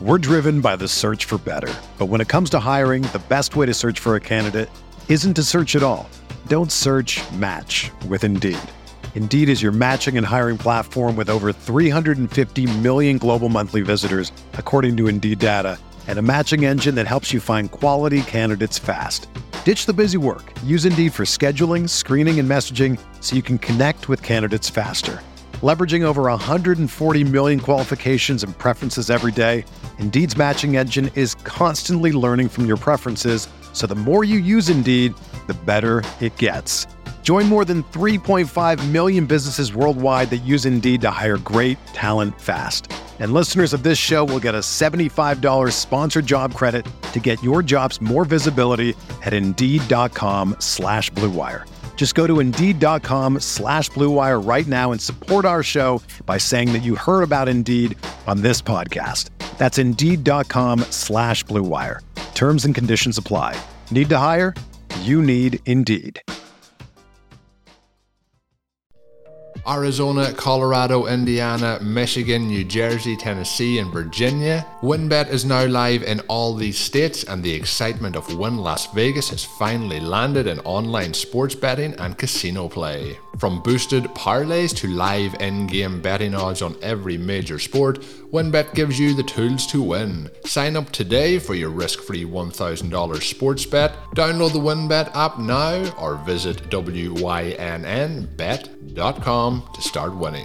We're driven by the search for better. But when it comes to hiring, the best way to search for a candidate isn't to search at all. Don't search, match with Indeed. Indeed is your matching and hiring platform with over 350 million global monthly visitors, according to Indeed data, and a matching engine that helps you find quality candidates fast. Ditch the busy work. Use Indeed for scheduling, screening, and messaging so you can connect with candidates faster. Leveraging over 140 million qualifications and preferences every day, Indeed's matching engine is constantly learning from your preferences, so the more you use Indeed, the better it gets. Join more than 3.5 million businesses worldwide that use Indeed to hire great talent fast. And listeners of this show will get a $75 sponsored job credit to get your jobs more visibility at Indeed.com/Blue Wire. Just go to Indeed.com/Blue Wire right now and support our show by saying that you heard about Indeed on this podcast. That's Indeed.com/Blue Wire. Terms and conditions apply. Need to hire? You need Indeed. Arizona, Colorado, Indiana, Michigan, New Jersey, Tennessee, and Virginia. WynnBET is now live in all these states, and the excitement of Wynn Las Vegas has finally landed in online sports betting and casino play. From boosted parlays to live in-game betting odds on every major sport, WynnBET gives you the tools to win. Sign up today for your risk-free $1,000 sports bet. Download the WynnBET app now or visit wynnbet.com to start winning.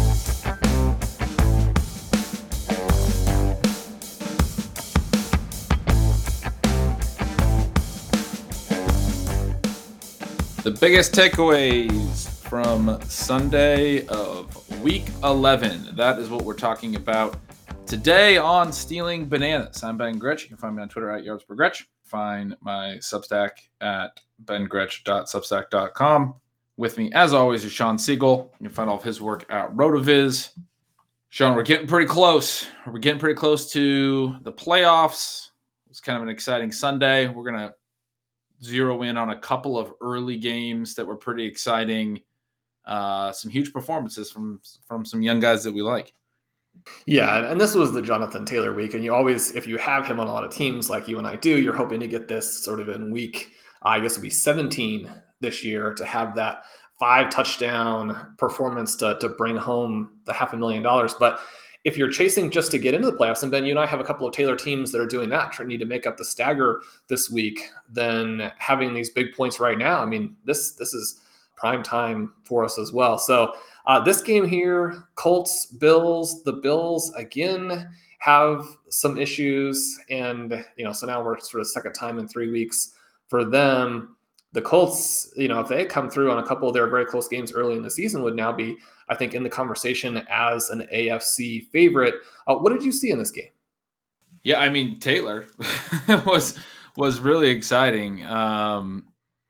The biggest takeaways from Sunday of Week 11. That is what we're talking about today on Stealing Bananas. I'm Ben Gretch. You can find me on Twitter at YardsPerGretch. Find my Substack at bengretch.substack.com. With me, as always, is Sean Siegel. You can find all of his work at RotoViz. Sean, we're getting pretty close. We're getting pretty close to the playoffs. It's kind of an exciting Sunday. We're going to zero in on a couple of early games that were pretty exciting. Some huge performances from some young guys that we like. Yeah, and this was the Jonathan Taylor week. And you always, if you have him on a lot of teams like you and I do, you're hoping to get this sort of in week, I guess it'll be 17 this year, to have that 5 touchdown performance to bring home the $500,000. But if you're chasing just to get into the playoffs, and Ben, you and I have a couple of Taylor teams that are doing that, trying to make up the stagger this week, then having these big points right now, I mean, this is prime time for us as well. So this game here, Colts, Bills, the Bills again have some issues. And, so now we're sort of second time in 3 weeks for them. The Colts, if they had come through on a couple of their very close games early in the season, would now be, I think, in the conversation as an AFC favorite. What did you see in this game? Yeah, I mean, Taylor was really exciting. And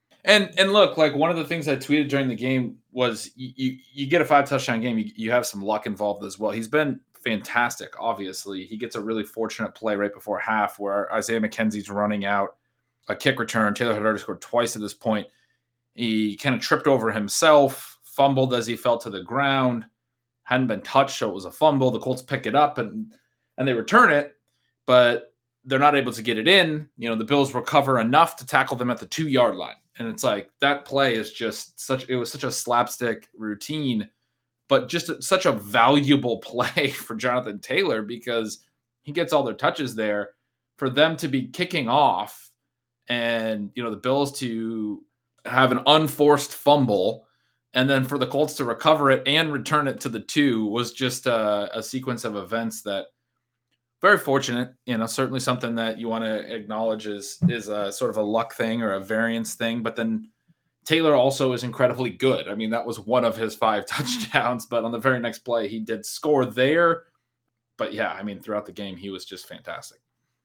look, like, one of the things I tweeted during the game was you get a 5 touchdown game, you have some luck involved as well. He's been fantastic, obviously. He gets a really fortunate play right before half where Isaiah McKenzie's running out a kick return. Taylor had already scored twice at this point. He kind of tripped over himself, fumbled as he fell to the ground, hadn't been touched, so it was a fumble. The Colts pick it up and they return it, but they're not able to get it in. The Bills recover enough to tackle them at the 2-yard line. And it's like, that play is just such a slapstick routine, but just such a valuable play for Jonathan Taylor, because he gets all their touches there. For them to be kicking off and, the Bills to have an unforced fumble, and then for the Colts to recover it and return it to the 2 was just a sequence of events that very fortunate. Certainly something that you want to acknowledge is a sort of a luck thing or a variance thing. But then Taylor also is incredibly good. I mean, that was one of his 5 touchdowns, but on the very next play, he did score there. But yeah, I mean, throughout the game, he was just fantastic.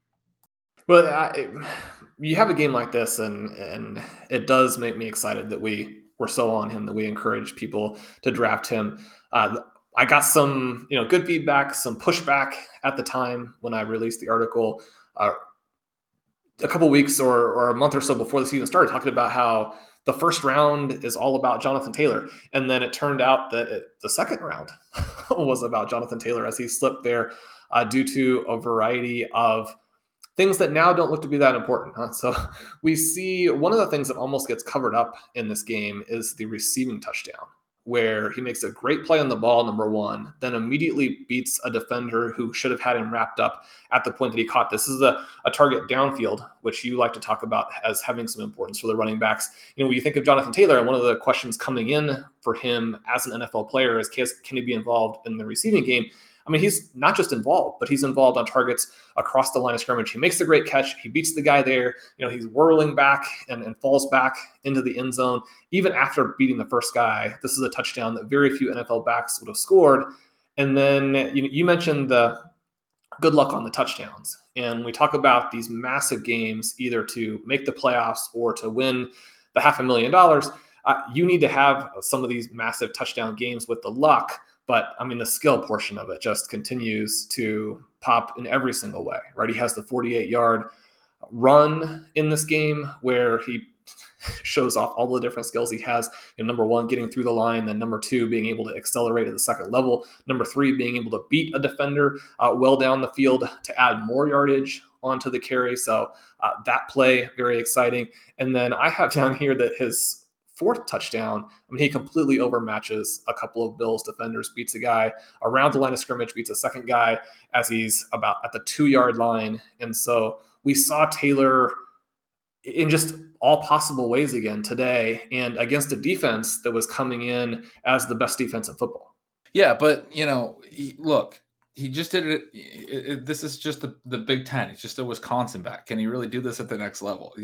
Well, you have a game like this, and it does make me excited that we were so on him, that we encourage people to draft him. I got some, good feedback, some pushback at the time when I released the article a couple weeks or a month or so before the season started, talking about how the first round is all about Jonathan Taylor. And then it turned out that the second round was about Jonathan Taylor as he slipped there due to a variety of things that now don't look to be that important. So we see one of the things that almost gets covered up in this game is the receiving touchdown, where he makes a great play on the ball, number one, then immediately beats a defender who should have had him wrapped up at the point that he caught. This is a target downfield, which you like to talk about as having some importance for the running backs. When you think of Jonathan Taylor, and one of the questions coming in for him as an NFL player is, can he be involved in the receiving game? I mean, he's not just involved, but he's involved on targets across the line of scrimmage. He makes the great catch. He beats the guy there. He's whirling back and falls back into the end zone. Even after beating the first guy, this is a touchdown that very few NFL backs would have scored. And then you mentioned the good luck on the touchdowns. And we talk about these massive games, either to make the playoffs or to win the $500,000. You need to have some of these massive touchdown games with the luck. But I mean, the skill portion of it just continues to pop in every single way, right? He has the 48-yard run in this game where he shows off all the different skills he has. Number one, getting through the line. Then number two, being able to accelerate at the second level. Number three, being able to beat a defender well down the field to add more yardage onto the carry. So that play, very exciting. And then I have down here that his fourth touchdown, I mean, he completely overmatches a couple of Bills defenders, beats a guy around the line of scrimmage, beats a second guy as he's about at the 2-yard line. And so we saw Taylor in just all possible ways again today, and against a defense that was coming in as the best defense in football. Yeah, but, look, he just did it. This is just the Big Ten. It's just a Wisconsin back. Can he really do this at the next level?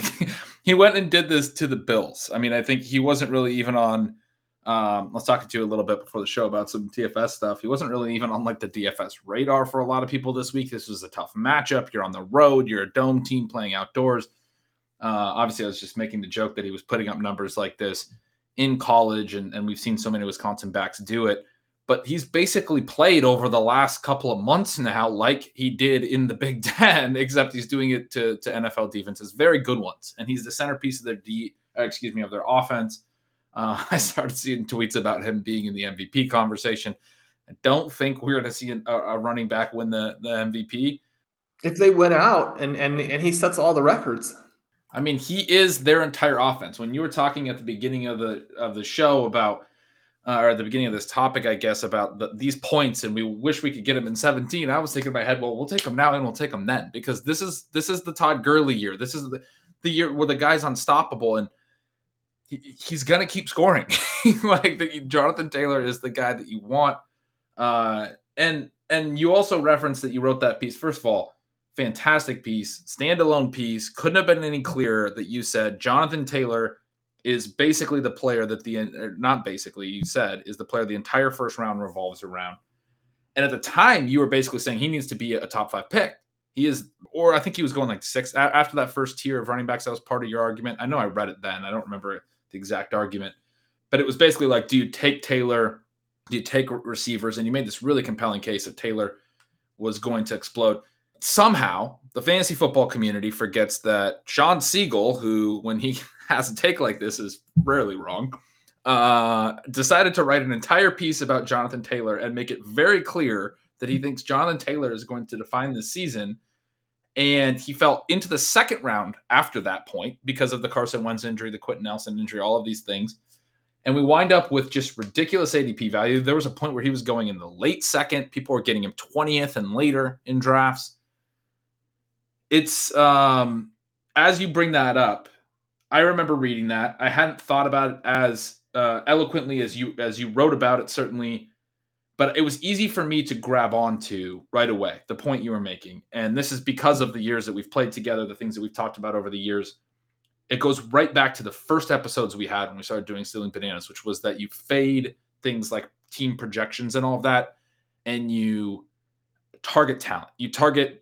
He went and did this to the Bills. I mean, I think he wasn't really even on. I was talking to you a little bit before the show about some TFS stuff. He wasn't really even on like the DFS radar for a lot of people this week. This was a tough matchup. You're on the road. You're a dome team playing outdoors. Obviously, I was just making the joke that he was putting up numbers like this in college, and we've seen so many Wisconsin backs do it. But he's basically played over the last couple of months now like he did in the Big Ten, except he's doing it to NFL defenses, very good ones. And he's the centerpiece of their offense. I started seeing tweets about him being in the MVP conversation. I don't think we're going to see a running back win the MVP. If they win out and he sets all the records. I mean, he is their entire offense. When you were talking at the beginning of the show about or at the beginning of this topic, I guess, about these points, and we wish we could get him in 17. I was thinking in my head, well, we'll take him now and we'll take him then, because this is the Todd Gurley year. This is the year where the guy's unstoppable, and he's gonna keep scoring. Jonathan Taylor is the guy that you want. And you also referenced that you wrote that piece. First of all, fantastic piece, standalone piece. Couldn't have been any clearer that you said Jonathan Taylor is basically the player that you said is the player the entire first round revolves around. And at the time, you were basically saying he needs to be a top 5 pick. He is, or I think he was going like 6 after that first tier of running backs. That was part of your argument. I know I read it then. I don't remember the exact argument, but it was basically like, do you take Taylor? Do you take receivers? And you made this really compelling case that Taylor was going to explode. Somehow, the fantasy football community forgets that Sean Siegel, who, when he has a take like this, is rarely wrong, decided to write an entire piece about Jonathan Taylor and make it very clear that he thinks Jonathan Taylor is going to define this season. And he fell into the second round after that point because of the Carson Wentz injury, the Quentin Nelson injury, all of these things. And we wind up with just ridiculous ADP value. There was a point where he was going in the late second. People were getting him 20th and later in drafts. It's as you bring that up, I remember reading that. I hadn't thought about it as eloquently as you wrote about it, certainly, but it was easy for me to grab onto right away, the point you were making. And this is because of the years that we've played together, the things that we've talked about over the years. It goes right back to the first episodes we had when we started doing Stealing Bananas, which was that you fade things like team projections and all of that, and you target talent. You target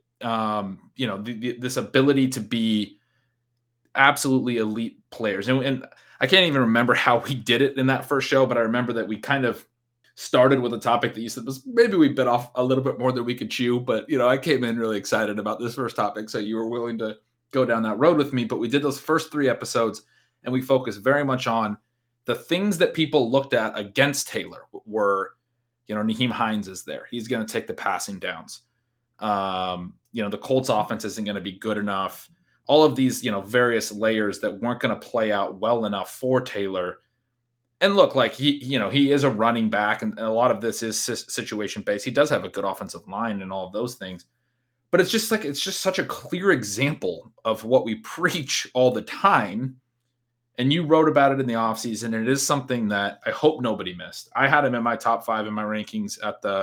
this ability to be absolutely elite players. And I can't even remember how we did it in that first show, but I remember that we kind of started with a topic that you said was maybe we bit off a little bit more than we could chew, but I came in really excited about this first topic, so you were willing to go down that road with me. But we did those first 3 episodes, and we focused very much on the things that people looked at against Taylor were, Nyheim Hines is there. He's going to take the passing downs. The Colts offense isn't going to be good enough. All of these, various layers that weren't going to play out well enough for Taylor. And look, like he is a running back, and a lot of this is situation based. He does have a good offensive line and all of those things, but it's just such a clear example of what we preach all the time. And you wrote about it in the offseason, and it is something that I hope nobody missed. I had him in my top 5 in my rankings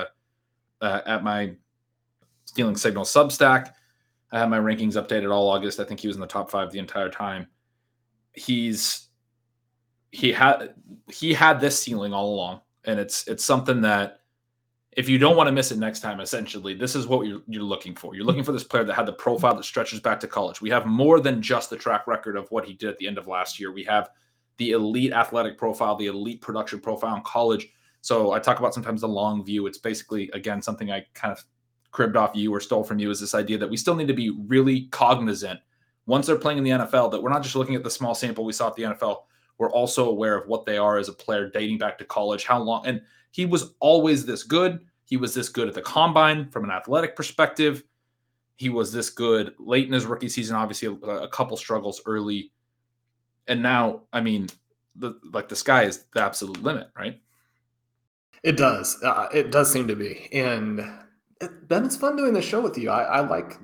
at my Stealing Signal Substack. I had my rankings updated all August. I think he was in the top 5 the entire time. He had this ceiling all along, and it's something that if you don't want to miss it next time, essentially, this is what you're looking for. You're looking for this player that had the profile that stretches back to college. We have more than just the track record of what he did at the end of last year. We have the elite athletic profile, the elite production profile in college. So I talk about sometimes the long view. It's basically, again, something I kind of cribbed off you or stole from you, is this idea that we still need to be really cognizant once they're playing in the NFL, that we're not just looking at the small sample we saw at the NFL. We're also aware of what they are as a player dating back to college, how long. And he was always this good. He was this good at the combine from an athletic perspective. He was this good late in his rookie season, obviously a couple struggles early. And now, I mean, the sky is the absolute limit, right? It does. It does seem to be. And Ben, it's fun doing the show with you. I like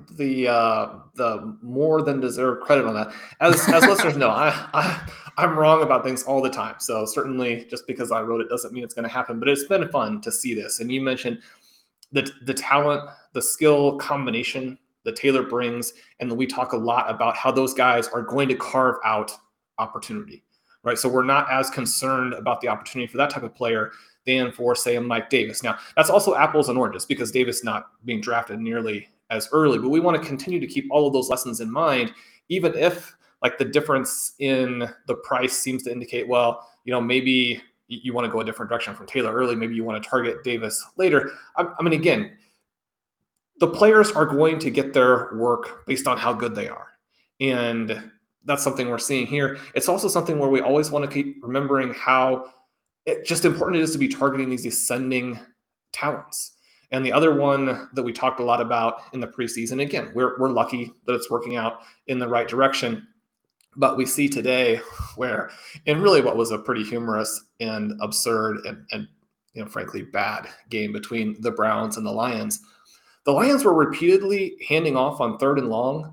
the more than deserved credit on that. As listeners know, I'm wrong about things all the time. So certainly, just because I wrote it doesn't mean it's going to happen. But it's been fun to see this. And you mentioned the talent, the skill combination that Taylor brings, and we talk a lot about how those guys are going to carve out opportunity, right? So we're not as concerned about the opportunity for that type of player than for, say, a Mike Davis. Now, that's also apples and oranges because Davis not being drafted nearly as early, but we want to continue to keep all of those lessons in mind, even if like the difference in the price seems to indicate, well, maybe you want to go a different direction from Taylor early. Maybe you want to target Davis later. I mean, again, the players are going to get their work based on how good they are. And that's something we're seeing here. It's also something where we always want to keep remembering how just important it is to be targeting these ascending talents. And the other one that we talked a lot about in the preseason, again, we're lucky that it's working out in the right direction. But we see today where, in really what was a pretty humorous and absurd and frankly bad game between the Browns and the Lions were repeatedly handing off on 3rd and long,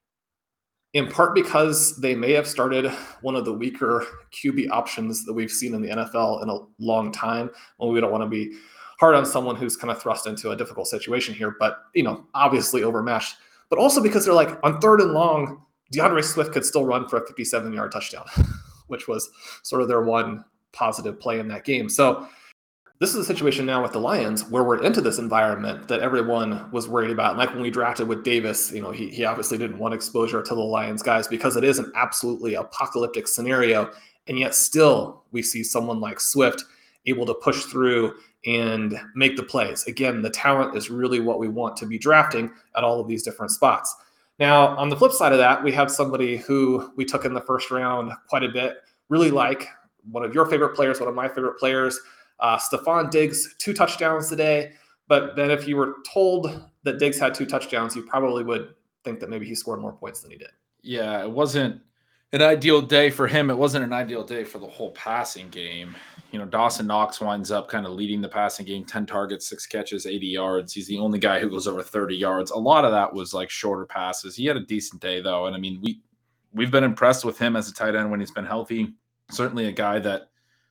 in part because they may have started one of the weaker QB options that we've seen in the NFL in a long time. Well, we don't want to be hard on someone who's kind of thrust into a difficult situation here, but, obviously overmatched. But also because they're like, on 3rd and long, DeAndre Swift could still run for a 57-yard touchdown, which was sort of their one positive play in that game. So this is a situation now with the Lions where we're into this environment that everyone was worried about. Like when we drafted with Davis, he obviously didn't want exposure to the Lions guys because it is an absolutely apocalyptic scenario. And yet still we see someone like Swift able to push through and make the plays. Again, the talent is really what we want to be drafting at all of these different spots. Now, on the flip side of that, we have somebody who we took in the first round quite a bit, really like one of your favorite players, one of my favorite players, Stephon Diggs, 2 touchdowns today. But then if you were told that Diggs had 2 touchdowns, you probably would think that maybe he scored more points than he did. Yeah, it wasn't an ideal day for him. It wasn't an ideal day for the whole passing game. Dawson Knox winds up kind of leading the passing game, 10 targets, 6 catches, 80 yards. He's the only guy who goes over 30 yards. A lot of that was like shorter passes. He had a decent day though. And I mean, we've been impressed with him as a tight end when he's been healthy. Certainly a guy that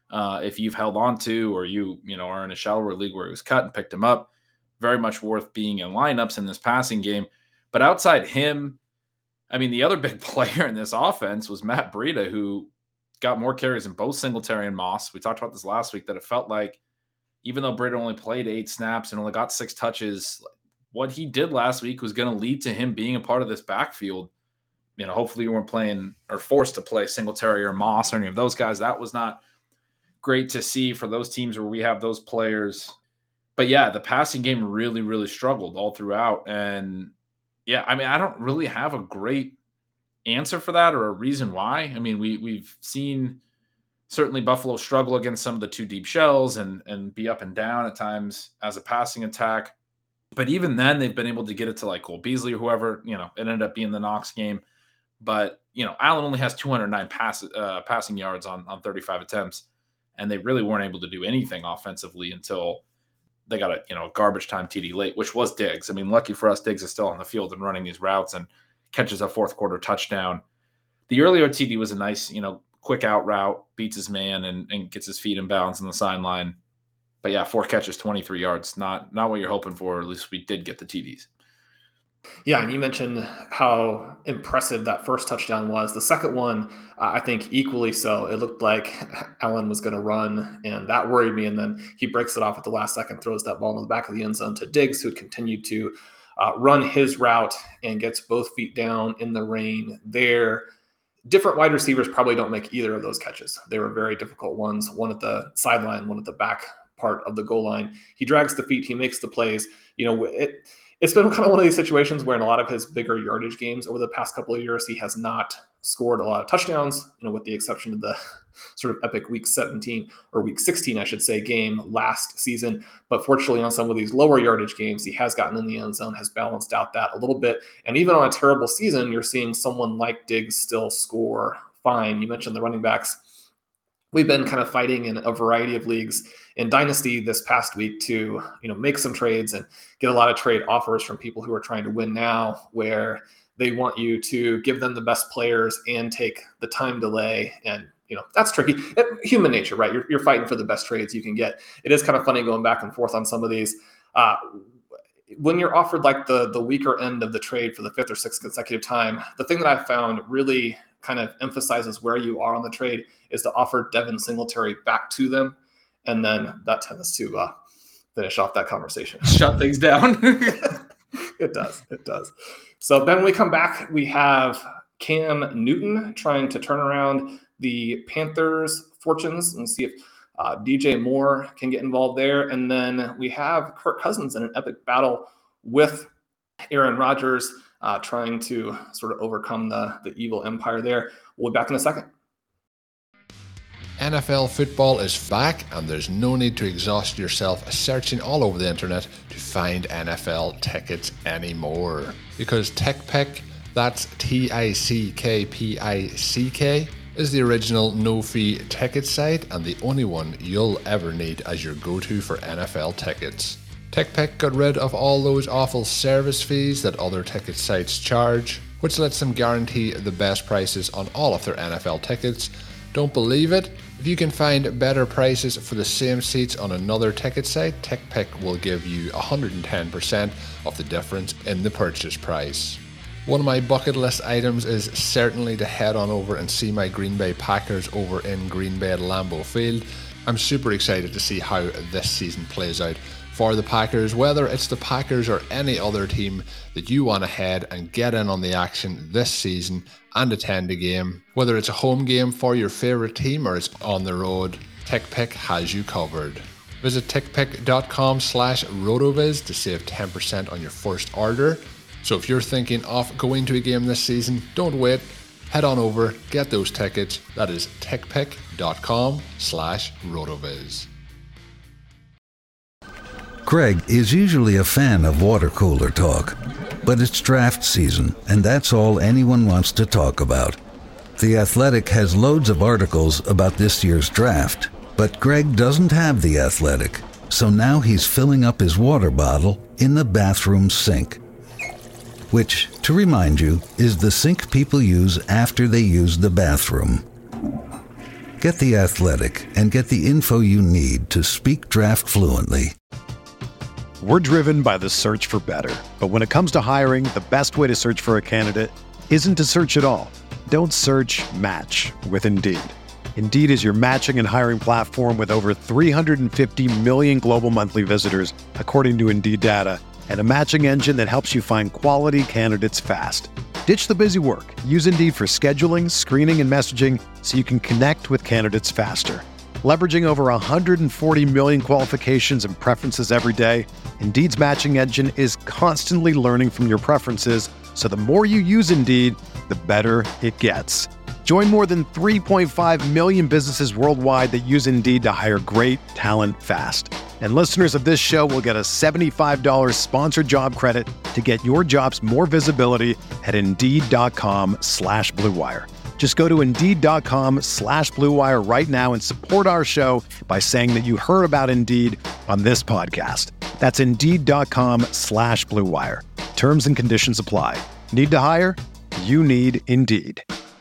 if you've held on to, or you are in a shallower league where he was cut and picked him up, very much worth being in lineups in this passing game. But outside him, I mean, the other big player in this offense was Matt Breida, who got more carries than both Singletary and Moss. We talked about this last week, that it felt like even though Breida only played 8 snaps and only got 6 touches, what he did last week was going to lead to him being a part of this backfield. Hopefully you weren't playing or forced to play Singletary or Moss or any of those guys. That was not great to see for those teams where we have those players. But yeah, the passing game really, really struggled all throughout. And yeah, I mean, I don't really have a great answer for that or a reason why. I mean, we've seen certainly Buffalo struggle against some of the 2 deep shells and be up and down at times as a passing attack. But even then, they've been able to get it to like Cole Beasley or whoever, it ended up being the Knox game. But, Allen only has 209 passing yards on 35 attempts, and they really weren't able to do anything offensively until they got a garbage time TD late, which was Diggs. I mean, lucky for us, Diggs is still on the field and running these routes and catches a fourth quarter touchdown. The earlier TD was a nice, quick out route, beats his man and gets his feet in bounds on the sideline. But yeah, 4 catches, 23 yards, not what you're hoping for. At least we did get the TDs. Yeah, and you mentioned how impressive that first touchdown was. The second one, I think equally so. It looked like Allen was going to run, and that worried me. And then he breaks it off at the last second, throws that ball in the back of the end zone to Diggs, who continued to run his route and gets both feet down in the rain there. Different wide receivers probably don't make either of those catches. They were very difficult ones, one at the sideline, one at the back part of the goal line. He drags the feet, he makes the plays. It's been kind of one of these situations where in a lot of his bigger yardage games over the past couple of years, he has not scored a lot of touchdowns, with the exception of the sort of epic week 17 or week 16, I should say, game last season. But fortunately, on some of these lower yardage games, he has gotten in the end zone, has balanced out that a little bit. And even on a terrible season, you're seeing someone like Diggs still score fine. You mentioned the running backs. We've been kind of fighting in a variety of leagues in Dynasty this past week to, make some trades and get a lot of trade offers from people who are trying to win now, where they want you to give them the best players and take the time delay. And, that's tricky. Human nature, right? You're fighting for the best trades you can get. It is kind of funny going back and forth on some of these. When you're offered like the weaker end of the trade for the 5th or 6th consecutive time, the thing that I've found really kind of emphasizes where you are on the trade is to offer Devin Singletary back to them. And then that tends to finish off that conversation. Shut things down. It does. So then when we come back, we have Cam Newton trying to turn around the Panthers' fortunes and see if DJ Moore can get involved there. And then we have Kirk Cousins in an epic battle with Aaron Rodgers trying to sort of overcome the evil empire there. We'll be back in a second. NFL football is back, and there's no need to exhaust yourself searching all over the internet to find NFL tickets anymore. Because TickPick, that's TickPick, is the original no-fee ticket site and the only one you'll ever need as your go-to for NFL tickets. TickPick got rid of all those awful service fees that other ticket sites charge, which lets them guarantee the best prices on all of their NFL tickets. Don't believe it? If you can find better prices for the same seats on another ticket site, TickPick will give you 110% of the difference in the purchase price. One of my bucket list items is certainly to head on over and see my Green Bay Packers over in Green Bay at Lambeau Field. I'm super excited to see how this season plays out for the Packers, whether it's the Packers or any other team that you want to head and get in on the action this season and attend a game. Whether it's a home game for your favorite team or it's on the road, TickPick has you covered. Visit tickpick.com/rotoviz to save 10% on your first order. So if you're thinking of going to a game this season, don't wait. Head on over, get those tickets. That is tickpick.com/rotoviz. Greg is usually a fan of water cooler talk, but it's draft season, and that's all anyone wants to talk about. The Athletic has loads of articles about this year's draft, but Greg doesn't have The Athletic, so now he's filling up his water bottle in the bathroom sink. Which, to remind you, is the sink people use after they use the bathroom. Get The Athletic and get the info you need to speak draft fluently. We're driven by the search for better. But when it comes to hiring, the best way to search for a candidate isn't to search at all. Don't search, match with Indeed. Indeed is your matching and hiring platform with over 350 million global monthly visitors, according to Indeed data, and a matching engine that helps you find quality candidates fast. Ditch the busy work. Use Indeed for scheduling, screening, and messaging so you can connect with candidates faster. Leveraging over 140 million qualifications and preferences every day, Indeed's matching engine is constantly learning from your preferences, so the more you use Indeed, the better it gets. Join more than 3.5 million businesses worldwide that use Indeed to hire great talent fast. And listeners of this show will get a $75 sponsored job credit to get your jobs more visibility at Indeed.com/Blue Wire. Just go to Indeed.com/Blue Wire right now and support our show by saying that you heard about Indeed on this podcast. That's Indeed.com/Blue Wire. Terms and conditions apply. Need to hire? You need Indeed.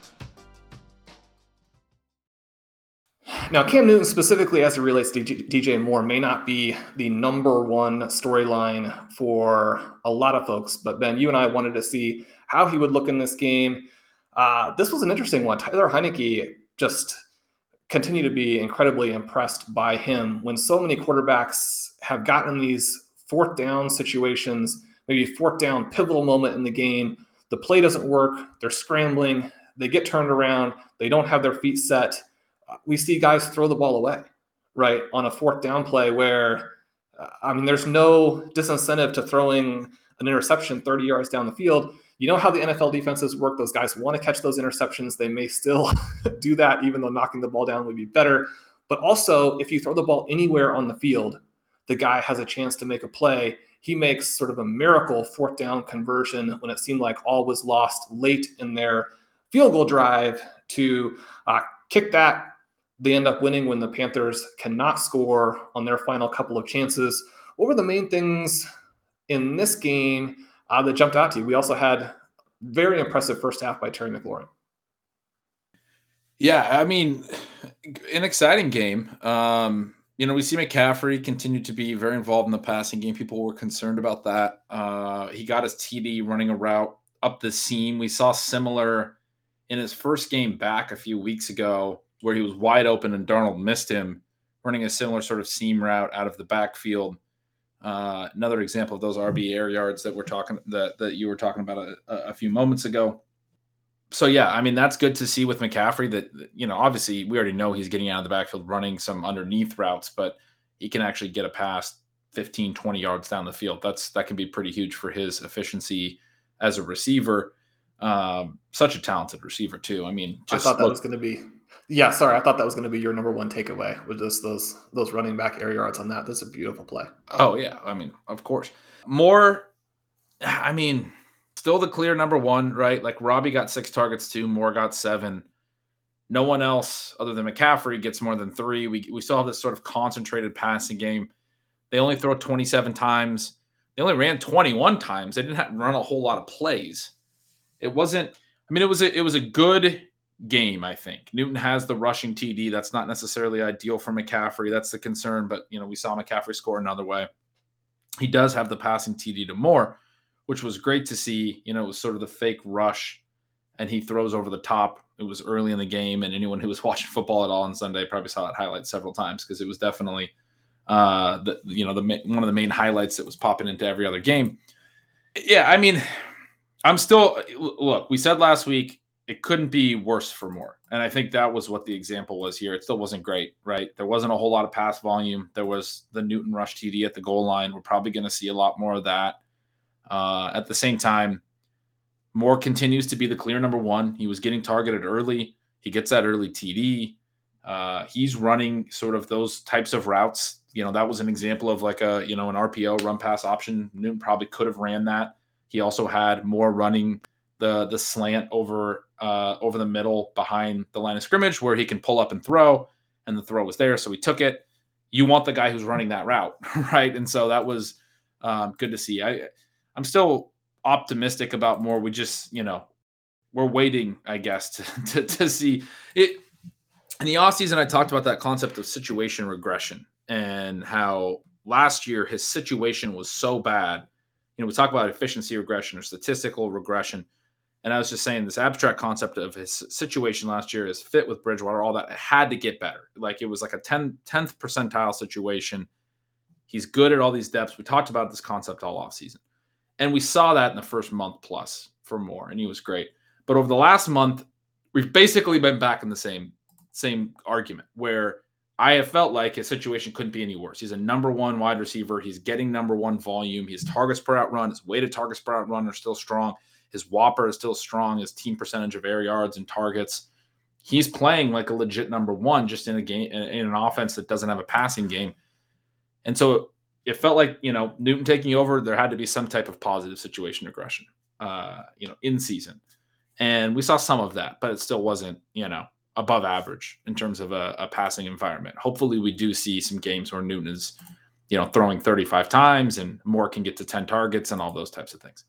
Now, Cam Newton specifically as it relates to DJ Moore may not be the number one storyline for a lot of folks, but Ben, you and I wanted to see how he would look in this game. This was an interesting one. Tyler Heinicke just continued to be incredibly impressed by him when so many quarterbacks have gotten these fourth down situations, maybe fourth down pivotal moment in the game. The play doesn't work. They're scrambling. They get turned around. They don't have their feet set. We see guys throw the ball away, right, on a fourth down play where, there's no disincentive to throwing an interception 30 yards down the field. You know how the NFL defenses work. Those guys want to catch those interceptions. They may still do that, even though knocking the ball down would be better. But also, if you throw the ball anywhere on the field, the guy has a chance to make a play. He makes sort of a miracle fourth down conversion when it seemed like all was lost late in their field goal drive to kick that. They end up winning when the Panthers cannot score on their final couple of chances. What were the main things in this game that jumped out to you? We also had very impressive first half by Terry McLaurin. Yeah, an exciting game. We see McCaffrey continue to be very involved in the passing game. People were concerned about that. He got his TD running a route up the seam. We saw similar in his first game back a few weeks ago where he was wide open and Darnold missed him, running a similar sort of seam route out of the backfield. Another example of those RB air yards that you were talking about a few moments ago. So yeah, that's good to see with McCaffrey that, obviously we already know he's getting out of the backfield running some underneath routes, but he can actually get a pass 15, 20 yards down the field. That can be pretty huge for his efficiency as a receiver. Such a talented receiver too. I thought that was going to be your number one takeaway with just those running back air yards on that. That's a beautiful play. Oh yeah. Of course. Moore, still the clear number one, right? Like Robbie got 6 targets too. Moore got 7. No one else other than McCaffrey gets more than 3. We still have this sort of concentrated passing game. They only throw 27 times. They only ran 21 times. They didn't have to run a whole lot of plays. It wasn't, it was a good game, I think. Newton has the rushing TD. That's not necessarily ideal for McCaffrey. That's the concern, but we saw McCaffrey score another way. He does have the passing TD to Moore, which was great to see. It was sort of the fake rush, and he throws over the top. It was early in the game, and anyone who was watching football at all on Sunday probably saw that highlight several times because it was definitely one of the main highlights that was popping into every other game. Yeah, I'm still look. We said last week it couldn't be worse for Moore, and I think that was what the example was here. It still wasn't great, right? There wasn't a whole lot of pass volume. There was the Newton rush TD at the goal line. We're probably going to see a lot more of that. At the same time, Moore continues to be the clear number one. He was getting targeted early. He gets that early TD. He's running sort of those types of routes. That was an example of like an RPO run pass option. Newton probably could have ran that. He also had Moore running the slant over the middle behind the line of scrimmage where he can pull up and throw, and the throw was there, so he took it. You want the guy who's running that route, right? And so that was good to see. I'm still optimistic about Moore. We just, we're waiting, I guess, to see it. In the offseason, I talked about that concept of situation regression and how last year his situation was so bad. We talk about efficiency regression or statistical regression. And I was just saying this abstract concept of his situation last year is fit with Bridgewater, all that. It had to get better. Like it was like a 10th percentile situation. He's good at all these depths. We talked about this concept all offseason. And we saw that in the first month plus for Moore, and he was great. But over the last month, we've basically been back in the same argument where I have felt like his situation couldn't be any worse. He's a number one wide receiver. He's getting number one volume. His targets per out run, his weighted targets per out run are still strong. His Whopper is still strong. His team percentage of air yards and targets. He's playing like a legit number one just in a game, in an offense that doesn't have a passing game. And so it felt like, Newton taking over, there had to be some type of positive situation regression, in season. And we saw some of that, but it still wasn't, above average in terms of a passing environment. Hopefully we do see some games where Newton is, throwing 35 times and Moore can get to 10 targets and all those types of things.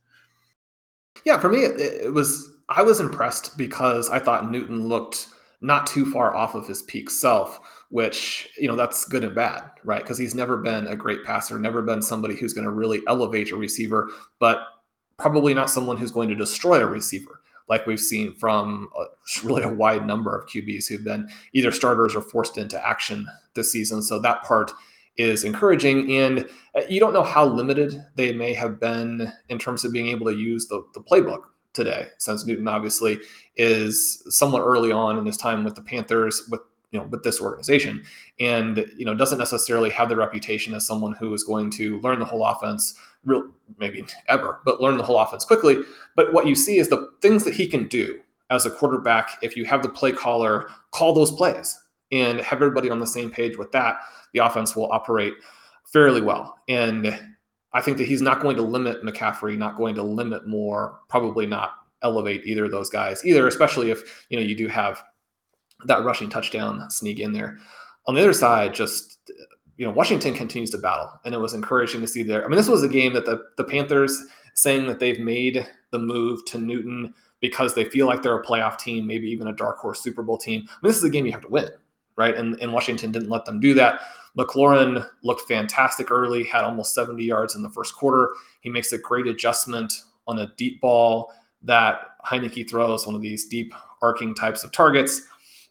Yeah, for me, I was impressed because I thought Newton looked not too far off of his peak self, which, that's good and bad, right? Because he's never been a great passer, never been somebody who's going to really elevate a receiver, but probably not someone who's going to destroy a receiver, like we've seen from really a wide number of QBs who've been either starters or forced into action this season. So that part is encouraging. And you don't know how limited they may have been in terms of being able to use the playbook today, since Newton obviously is somewhat early on in his time with the Panthers, with this organization, and doesn't necessarily have the reputation as someone who is going to learn the whole offense, maybe ever, but learn the whole offense quickly. But what you see is the things that he can do as a quarterback. If you have the play caller call those plays and have everybody on the same page with that, the offense will operate fairly well. And I think that he's not going to limit McCaffrey, not going to limit Moore, probably not elevate either of those guys either, especially if you do have that rushing touchdown sneak in there. On the other side, just Washington continues to battle, and it was encouraging to see there. I mean, this was a game that the Panthers saying that they've made the move to Newton because they feel like they're a playoff team, maybe even a dark horse Super Bowl team. I mean, this is a game you have to win, right? And Washington didn't let them do that. McLaurin looked fantastic early, had almost 70 yards in the first quarter. He makes a great adjustment on a deep ball that Heinicke throws, one of these deep arcing types of targets.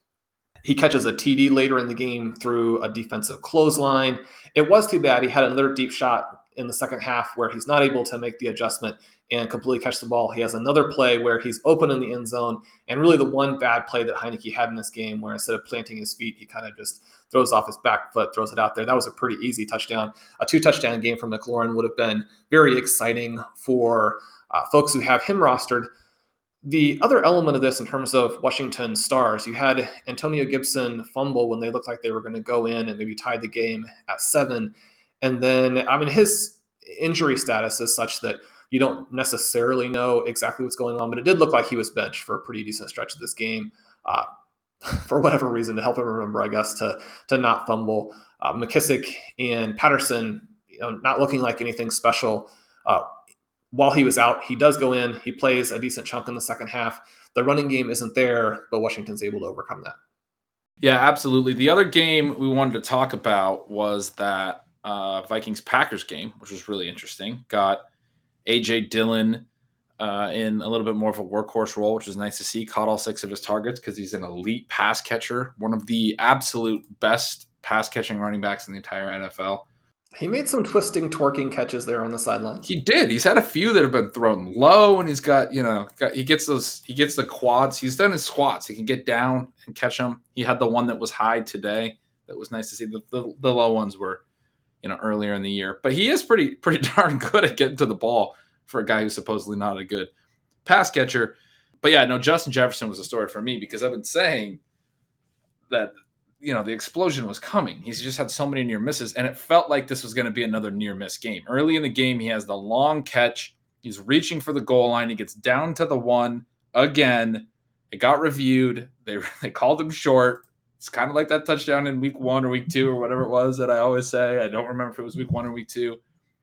He catches a TD later in the game through a defensive clothesline. It was too bad. He had another deep shot in the second half where he's not able to make the adjustment and completely catch the ball. He has another play where he's open in the end zone, and really the one bad play that Heinicke had in this game, where instead of planting his feet, he kind of just throws off his back foot, throws it out there. That was a pretty easy touchdown. A 2-touchdown game from McLaurin would have been very exciting for folks who have him rostered. The other element of this in terms of Washington stars, you had Antonio Gibson fumble when they looked like they were going to go in and maybe tie the game at 7. And then, his injury status is such that you don't necessarily know exactly what's going on, but it did look like he was benched for a pretty decent stretch of this game for whatever reason, to help him remember, I guess, to not fumble. McKissick and Patterson, not looking like anything special. While he was out, he does go in. He plays a decent chunk in the second half. The running game isn't there, but Washington's able to overcome that. Yeah, absolutely. The other game we wanted to talk about was that Vikings-Packers game, which was really interesting. Got A.J. Dillon in a little bit more of a workhorse role, which is nice to see. Caught all 6 of his targets because he's an elite pass catcher, one of the absolute best pass-catching running backs in the entire NFL. He made some twisting, twerking catches there on the sideline. He did. He's had a few that have been thrown low, and he's got, he gets the quads. He's done his squats. He can get down and catch them. He had the one that was high today. That was nice to see. The low ones were, earlier in the year. But he is pretty darn good at getting to the ball for a guy who's supposedly not a good pass catcher. But yeah, no, Justin Jefferson was a story for me because I've been saying that, the explosion was coming. He's just had so many near misses, and it felt like this was going to be another near miss game. Early in the game, he has the long catch. He's reaching for the goal line. He gets down to the 1 again. It got reviewed. They called him short. It's kind of like that touchdown in week 1 or week 2 or whatever it was that I always say. I don't remember if it was week 1 or week 2.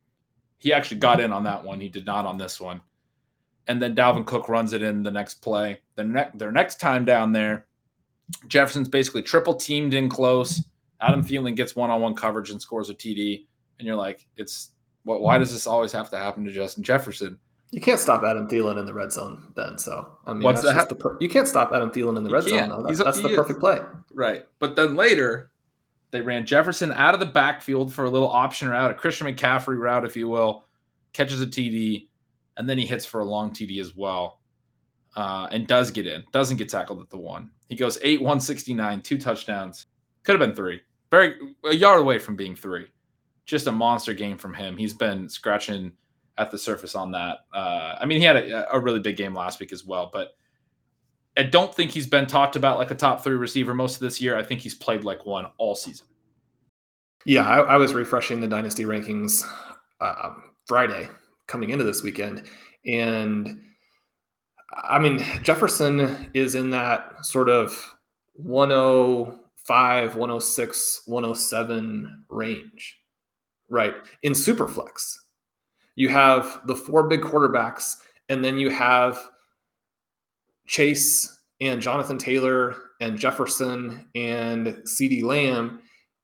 He actually got in on that one. He did not on this one. And then Dalvin Cook runs it in the next play. Their next time down there, Jefferson's basically triple teamed in close. Adam Thielen gets one-on-one coverage and scores a TD. And you're like, why does this always have to happen to Justin Jefferson? You can't stop Adam Thielen in the red zone then. So, what's that? You can't stop Adam Thielen in the red zone. Though. That's the perfect play. Right. But then later, they ran Jefferson out of the backfield for a little option route, a Christian McCaffrey route, if you will, catches a TD, and then he hits for a long TD as well. And does get in, doesn't get tackled at the 1. He goes 169, 2 touchdowns. Could have been 3. A yard away from being 3. Just a monster game from him. He's been scratching at the surface on that. He had a really big game last week as well, but I don't think he's been talked about like a top 3 receiver most of this year. I think he's played like one all season. Yeah, I was refreshing the dynasty rankings Friday coming into this weekend, and I mean Jefferson is in that sort of 105, 106, 107 range, right? In Superflex, you have the four big quarterbacks, and then you have Chase and Jonathan Taylor and Jefferson and CeeDee Lamb.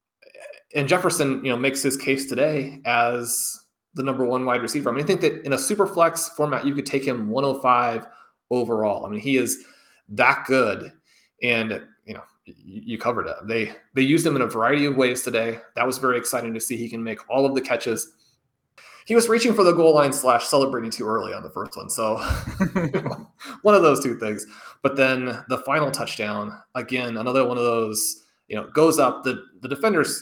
And Jefferson, makes his case today as the number one wide receiver. I mean, I think that in a super flex format, you could take him 105 overall. I mean, he is that good. And, you covered it. They used him in a variety of ways today. That was very exciting to see. He can make all of the catches. He was reaching for the goal line / celebrating too early on the first one. So one of those two things. But then the final touchdown, again, another one of those, goes up. The defenders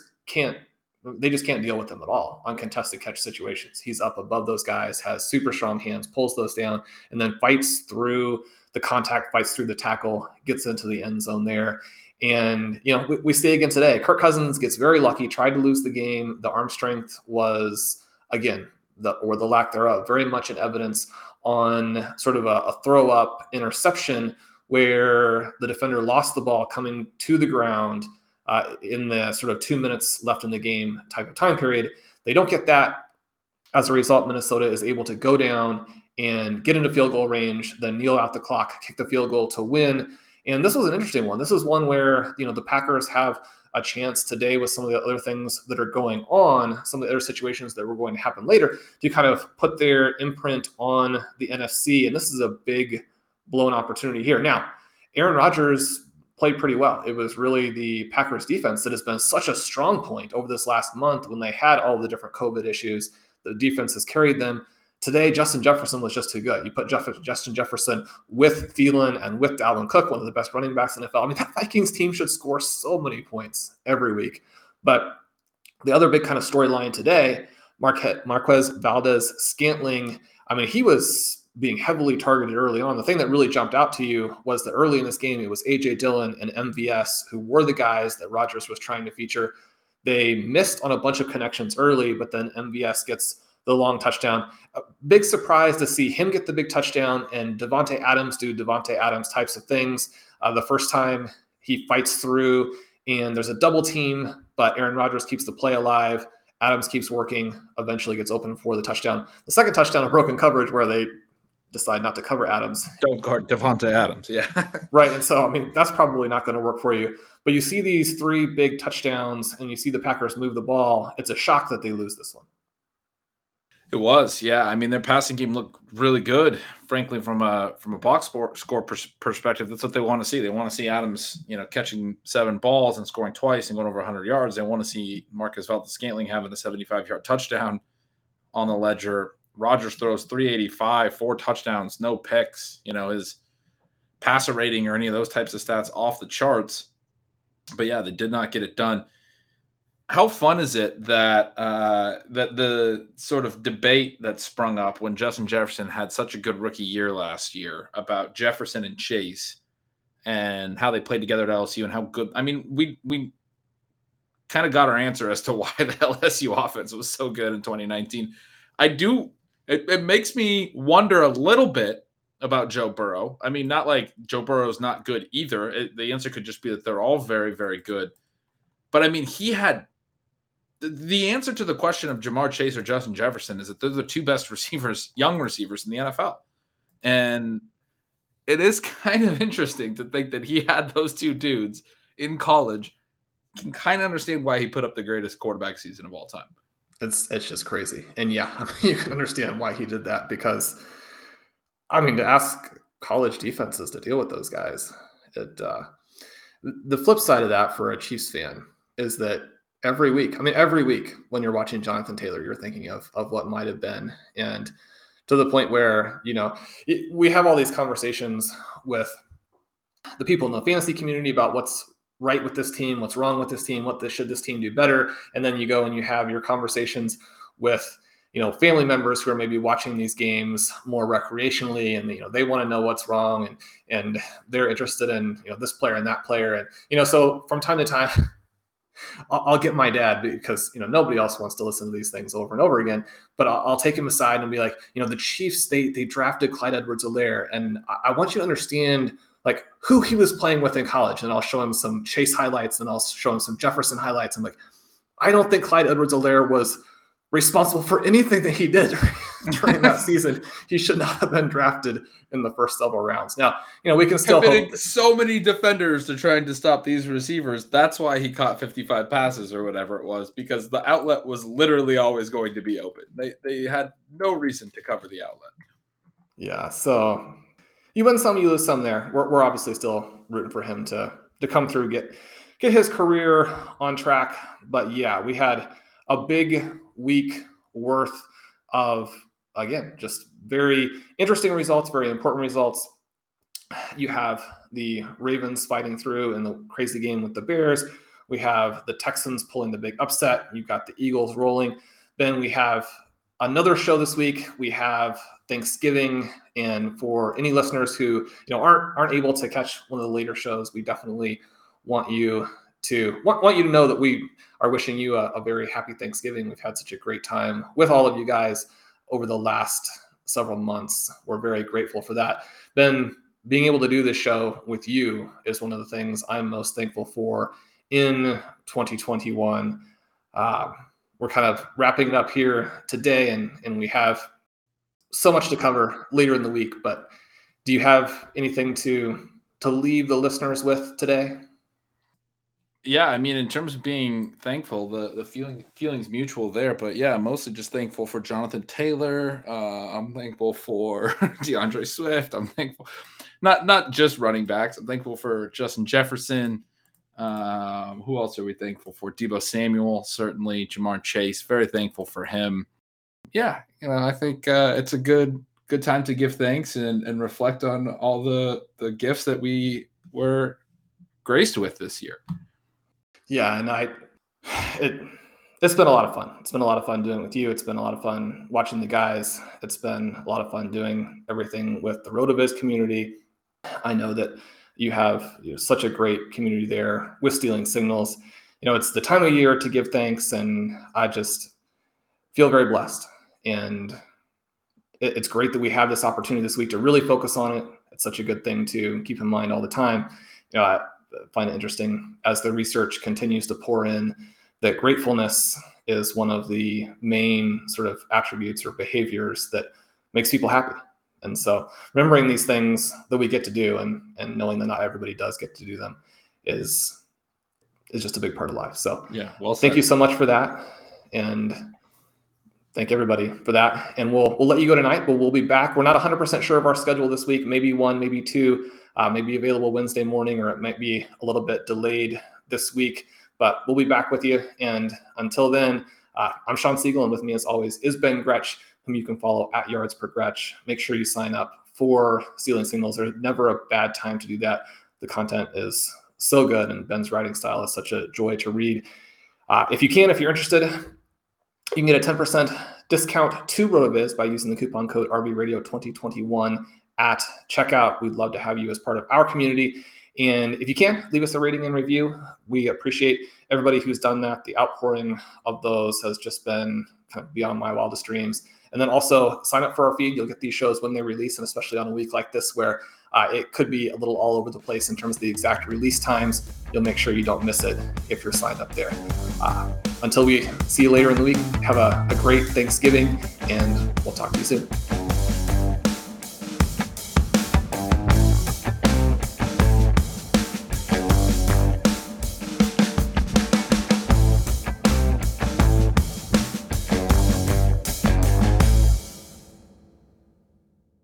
they just can't deal with him at all on contested catch situations. He's up above those guys, has super strong hands, pulls those down, and then fights through the contact, fights through the tackle, gets into the end zone there. And, we see again today, Kirk Cousins gets very lucky, tried to lose the game. The arm strength was, again, the lack thereof, very much in evidence on sort of a throw up interception where the defender lost the ball coming to the ground in the sort of 2 minutes left in the game type of time period. They don't get that. As a result, Minnesota is able to go down and get into field goal range, then kneel out the clock, kick the field goal to win. And this was an interesting one. This is one where, the Packers have a chance today with some of the other things that are going on, some of the other situations that were going to happen later, to kind of put their imprint on the NFC. And this is a big blown opportunity here. Now, Aaron Rodgers played pretty well. It was really the Packers defense that has been such a strong point over this last month when they had all the different COVID issues. The defense has carried them. Today, Justin Jefferson was just too good. You put Justin Jefferson with Thielen and with Dalvin Cook, one of the best running backs in the NFL. I mean, that Vikings team should score so many points every week. But the other big kind of storyline today, Marquez Valdes-Scantling, I mean, he was being heavily targeted early on. The thing that really jumped out to you was that early in this game, it was A.J. Dillon and MVS who were the guys that Rodgers was trying to feature. They missed on a bunch of connections early, but then MVS gets the long touchdown. A big surprise to see him get the big touchdown and Davante Adams do Davante Adams types of things. The first time he fights through and there's a double team, but Aaron Rodgers keeps the play alive. Adams keeps working, eventually gets open for the touchdown. The second touchdown, a broken coverage where they decide not to cover Adams. Don't guard Davante Adams. Yeah. Right. And so, I mean, that's probably not going to work for you. But you see these three big touchdowns and you see the Packers move the ball. It's a shock that they lose this one. It was, yeah. I mean, their passing game looked really good, frankly, from a box score perspective. That's what they want to see. They want to see Adams, catching 7 balls and scoring twice and going over 100 yards. They want to see Marquez Valdes-Scantling having a 75-yard touchdown on the ledger. Rodgers throws 385, 4 touchdowns, no picks. His passer rating or any of those types of stats off the charts. But yeah, they did not get it done. How fun is it that that the sort of debate that sprung up when Justin Jefferson had such a good rookie year last year about Jefferson and Chase and how they played together at LSU and how good? I mean, we kind of got our answer as to why the LSU offense was so good in 2019. It makes me wonder a little bit about Joe Burrow. I mean, not like Joe Burrow's not good either. The answer could just be that they're all very, very good. But I mean, he had the answer to the question of Jamar Chase or Justin Jefferson is that they're the 2 best receivers, young receivers in the NFL. And it is kind of interesting to think that he had those 2 dudes in college. Can kind of understand why he put up the greatest quarterback season of all time. It's just crazy. And yeah, you can understand why he did that because, I mean, to ask college defenses to deal with those guys, the flip side of that for a Chiefs fan is that every week when you're watching Jonathan Taylor, you're thinking of what might have been. And to the point where, we have all these conversations with the people in the fantasy community about what's right with this team, what's wrong with this team, should this team do better. And then you go and you have your conversations with, family members who are maybe watching these games more recreationally and, they want to know what's wrong and they're interested in, this player and that player. And, so from time to time, I'll get my dad, because nobody else wants to listen to these things over and over again. But I'll take him aside and be like, the Chiefs, they drafted Clyde Edwards-Helaire, and I want you to understand like who he was playing with in college. And I'll show him some Chase highlights, and I'll show him some Jefferson highlights. I'm like, I don't think Clyde Edwards-Helaire was responsible for anything that he did during that season. He should not have been drafted in the first several rounds. Now, we can still hope. So many defenders are trying to stop these receivers. That's why he caught 55 passes or whatever it was, because the outlet was literally always going to be open. They had no reason to cover the outlet. Yeah, so you win some, you lose some there. We're obviously still rooting for him to come through, get his career on track. But yeah, we had a big week worth of, again, just very interesting results, very important results. You have the Ravens fighting through in the crazy game with the Bears. We have the Texans pulling the big upset. You've got the Eagles rolling. Then we have another show this week. We have Thanksgiving. And for any listeners who aren't able to catch one of the later shows, we definitely want you to know that we are wishing you a very happy Thanksgiving. We've had such a great time with all of you guys over the last several months. We're very grateful for that. Then being able to do this show with you is one of the things I'm most thankful for in 2021. We're kind of wrapping it up here today, and we have so much to cover later in the week. But do you have anything to leave the listeners with today? Yeah, I mean, in terms of being thankful, the feeling's mutual there. But yeah, mostly just thankful for Jonathan Taylor. I'm thankful for DeAndre Swift. I'm thankful, not just running backs. I'm thankful for Justin Jefferson. Who else are we thankful for? Deebo Samuel, certainly. Jamar Chase, very thankful for him. Yeah, I think it's a good time to give thanks and reflect on all the gifts that we were graced with this year. Yeah, and it's been a lot of fun. It's been a lot of fun doing it with you. It's been a lot of fun watching the guys. It's been a lot of fun doing everything with the RotoViz community. I know that you have such a great community there with Stealing Signals. It's the time of year to give thanks, and I just feel very blessed. And it's great that we have this opportunity this week to really focus on it. It's such a good thing to keep in mind all the time. I find it interesting as the research continues to pour in that gratefulness is one of the main sort of attributes or behaviors that makes people happy. And so remembering these things that we get to do and knowing that not everybody does get to do them is just a big part of life. So yeah, well said. Thank you so much for that. And thank everybody for that. And we'll let you go tonight, but we'll be back. We're not 100% sure of our schedule this week. Maybe one, maybe two, maybe available Wednesday morning, or it might be a little bit delayed this week, but we'll be back with you. And until then, I'm Sean Siegel, and with me as always is Ben Gretsch, whom you can follow at Yards Per Gretsch. Make sure you sign up for Stealing Signals. There's never a bad time to do that. The content is so good, and Ben's writing style is such a joy to read. If you're interested, you can get a 10% discount to RotoViz by using the coupon code RVRadio2021 at checkout. We'd love to have you as part of our community. And if you can, leave us a rating and review. We appreciate everybody who's done that. The outpouring of those has just been kind of beyond my wildest dreams. And then also sign up for our feed. You'll get these shows when they release, and especially on a week like this where it could be a little all over the place in terms of the exact release times. You'll make sure you don't miss it if you're signed up there. Until we see you later in the week, have a great Thanksgiving, and we'll talk to you soon.